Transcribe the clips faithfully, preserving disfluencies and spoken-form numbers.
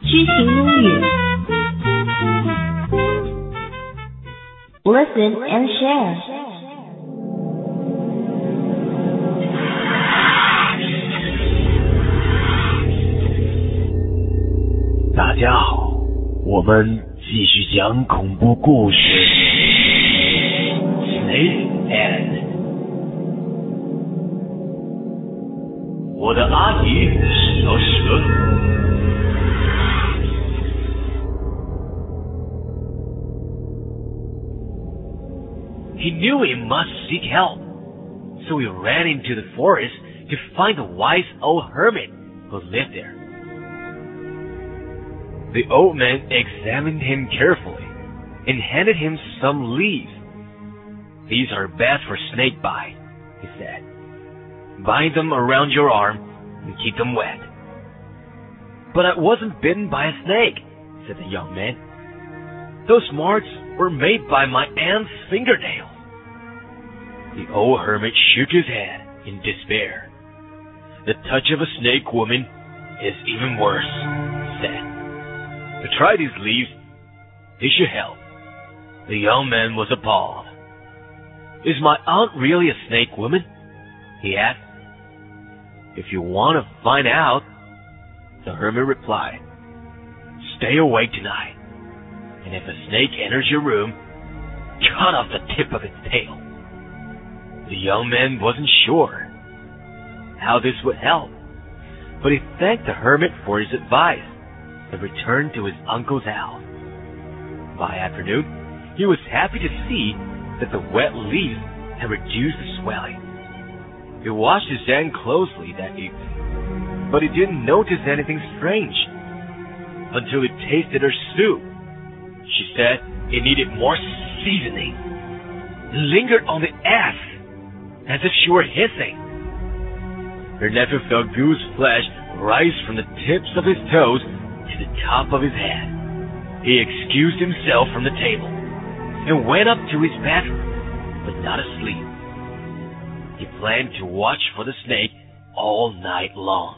虚情英语 Listen and share. 大家好，我们继续讲恐怖故事 Snake Head。 我的阿姨是条蛇。He knew he must seek help, so he ran into the forest to find a wise old hermit who lived there. The old man examined him carefully and handed him some leaves. These are bad for snake bite, he said. Bind them around your arm and keep them wet. But I wasn't bitten by a snake, said the young man. Those marks were made by my aunt's fingernails. The old hermit shook his head in despair. The touch of a snake woman is even worse, he said. But try these leaves. They should help. The young man was appalled. Is my aunt really a snake woman? He asked. If you want to find out, the hermit replied, stay awake tonight, and if a snake enters your room, cut off the tip of its tail. The young man wasn't sure how this would help, but he thanked the hermit for his advice and returned to his uncle's house. By afternoon, he was happy to see that the wet leaves had reduced the swelling. He washed his aunt closely that evening, but he didn't notice anything strange until he tasted her soup. She said it needed more seasoning. It lingered on the ass as if she were hissing. Her nephew felt goose flesh rise from the tips of his toes to the top of his head. He excused himself from the table and went up to his bedroom, but not asleep. He planned to watch for the snake all night long.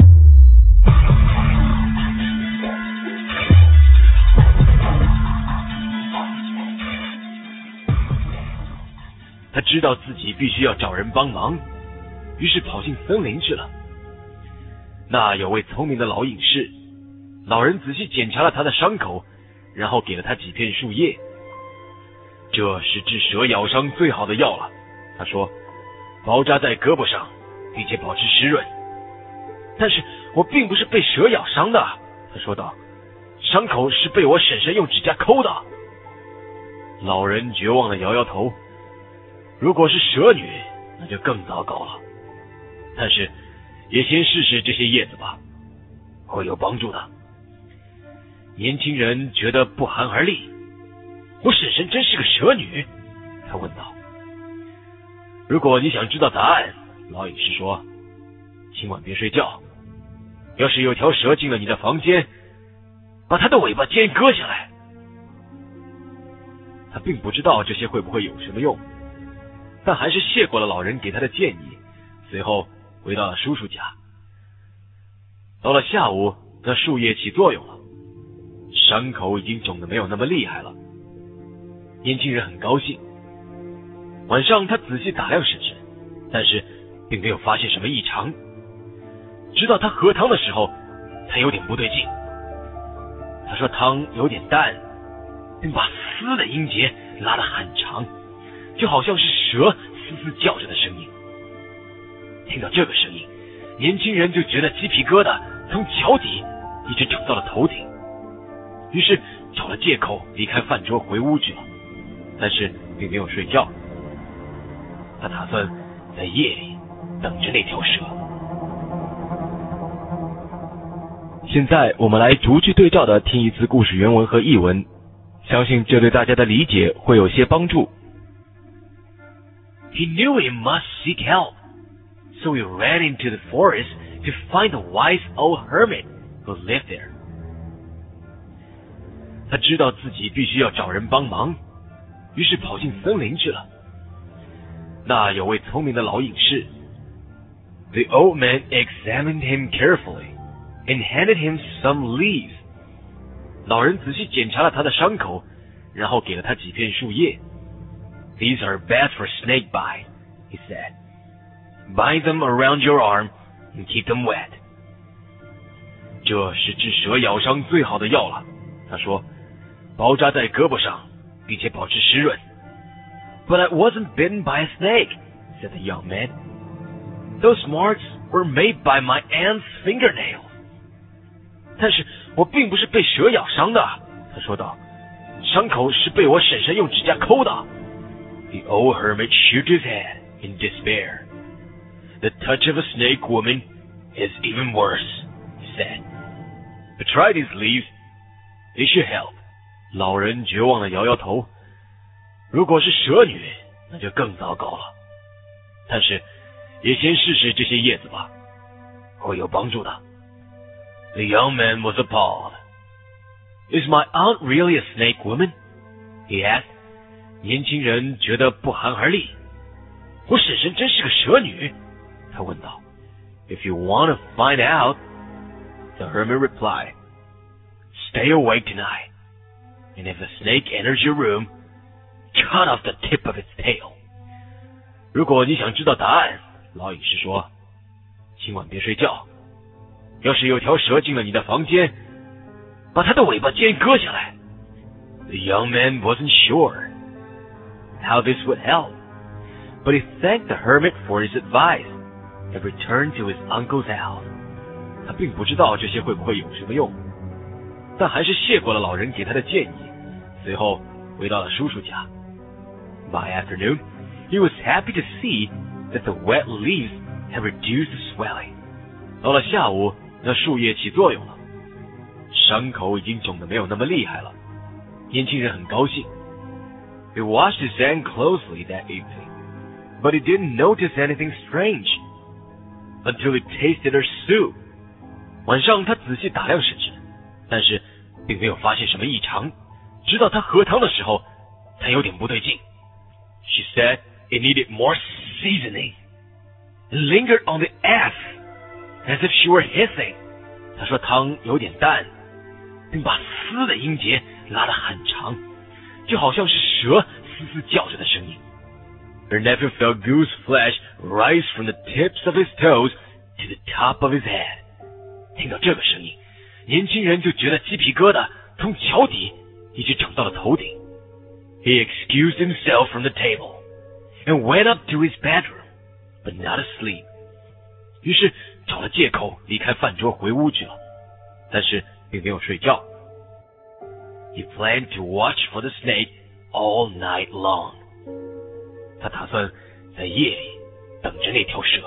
他知道自己必须要找人帮忙，于是跑进森林去了。那有位聪明的老隐士，老人仔细检查了他的伤口，然后给了他几片树叶。这是治蛇咬伤最好的药了，他说，包扎在胳膊上，并且保持湿润。但是我并不是被蛇咬伤的，他说道，伤口是被我婶婶用指甲抠的。老人绝望地摇摇头，如果是蛇女，那就更糟糕了。但是也先试试这些叶子吧，会有帮助的。年轻人觉得不寒而栗，我婶婶真是个蛇女？他问道。如果你想知道答案，老隐士说，今晚别睡觉，要是有条蛇进了你的房间，把它的尾巴尖割下来。他并不知道这些会不会有什么用，但还是谢过了老人给他的建议，随后回到了叔叔家。到了下午，那树叶起作用了，伤口已经肿得没有那么厉害了。年轻人很高兴。晚上他仔细打量婶婶，但是并没有发现什么异常。直到他喝汤的时候，他有点不对劲。他说汤有点淡，并把嘶的音节拉得很长，就好像是蛇嘶嘶叫着的声音。听到这个声音，年轻人就觉得鸡皮疙瘩从脚底一直长到了头顶，于是找了借口离开饭桌回屋去了，但是并没有睡觉。他打算在夜里等着那条蛇。现在我们来逐句对照的听一次故事原文和译文，相信这对大家的理解会有些帮助。He knew he must seek help, so he ran into the forest to find a wise old hermit who lived there. 他知道自己必须要找人帮忙，于是跑进森林去了。那有位聪明的老隐士。The old man examined him carefully and handed him some leaves. 老人仔细检查了他的伤口，然后给了他几片树叶。These are bad for snake bite, he said. Bind them around your arm and keep them wet. 这是治蛇咬伤最好的药了，他说，包扎在胳膊上，并且保持湿润。But I wasn't bitten by a snake, said the young man. Those marks were made by my aunt's fingernails. 但是我并不是被蛇咬伤的，他说道，伤口是被我婶婶用指甲抠的。The old hermit shook his head in despair. The touch of a snake woman is even worse, he said. But try these leaves. They should help. 老人绝望地摇摇头。如果是蛇女，那就更糟糕了。但是，也先试试这些叶子吧，会有帮助的。The young man was appalled. Is my aunt really a snake woman? He asked. 年轻人觉得不寒而栗。我婶婶真是个蛇女？他问道。If you want to find out, the hermit replied, stay awake tonight, and if a snake enters your room, cut off the tip of its tail. 如果你想知道答案，老隐士说，今晚别睡觉。要是有条蛇进了你的房间，把它的尾巴尖割下来。The young man wasn't sure how this would help, but he thanked the hermit for his advice and returned to his uncle's house. 他并不知道这些会不会有什么用，但还是谢过了老人给他的建议，随后回到了叔叔家。By afternoon, he was happy to see that the wet leaves had reduced the swelling. 到了下午，那树叶起作用了，伤口已经肿得没有那么厉害了。年轻人很高兴。He washed his hand closely that evening, but he didn't notice anything strange until he tasted her soup. 晚上他仔细打量婶婶，但是并没有发现什么异常，直到他喝汤的时候，他有点不对劲。She said it needed more seasoning and lingered on the F as if she were hissing. 他说汤有点淡，并把嘶的音节拉得很长，就好像是蛇嘶嘶叫着的声音。Her nephew felt goose flesh rise from the tips of his toes to the top of his head. 听到这个声音，年轻人就觉得鸡皮疙瘩从脚底一直长到了头顶。He excused himself from the table and went up to his bedroom, but not asleep. 于是找了借口离开饭桌回屋去了，但是并没有睡觉。He planned to watch for the snake all night long. 他打算在夜里等着那条蛇。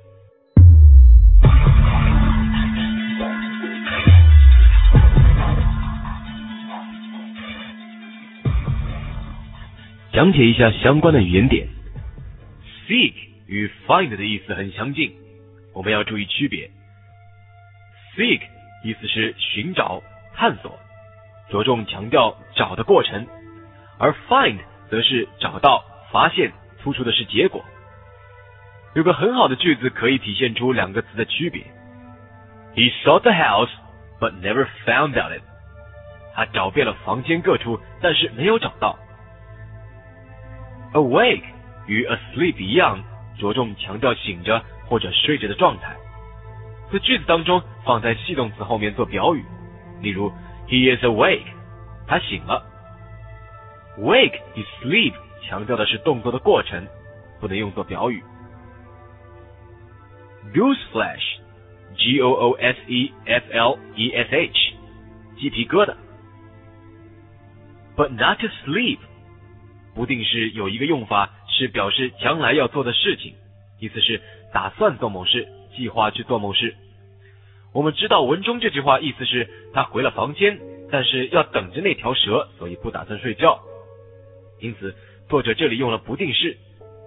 讲解一下相关的语言点。Seek 与 find 的意思很相近，我们要注意区别。Seek 意思是寻找、探索，着重强调找的过程，而 find 则是找到、发现，突出的是结果。有个很好的句子可以体现出两个词的区别。He sought the house, but never found out it. 他找遍了房间各处，但是没有找到。Awake 与 asleep 一样，着重强调醒着或者睡着的状态。在句子当中放在系动词后面做表语，例如 He is awake， 他醒了。Wake 与 sleep 强调的是动作的过程，不能用作表语。Goose flesh G O O S E F L E S H 鸡皮疙瘩。But not to sleep不定式有一个用法是表示将来要做的事情，意思是打算做某事，计划去做某事。我们知道文中这句话意思是他回了房间，但是要等着那条蛇，所以不打算睡觉。因此作者这里用了不定式。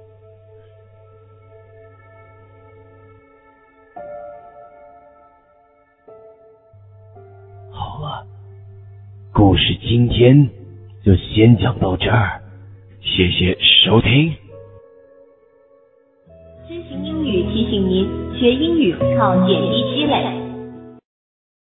好了，故事今天就先讲到这儿，谢谢收听。 知行英语提醒您，学英语靠点滴积累。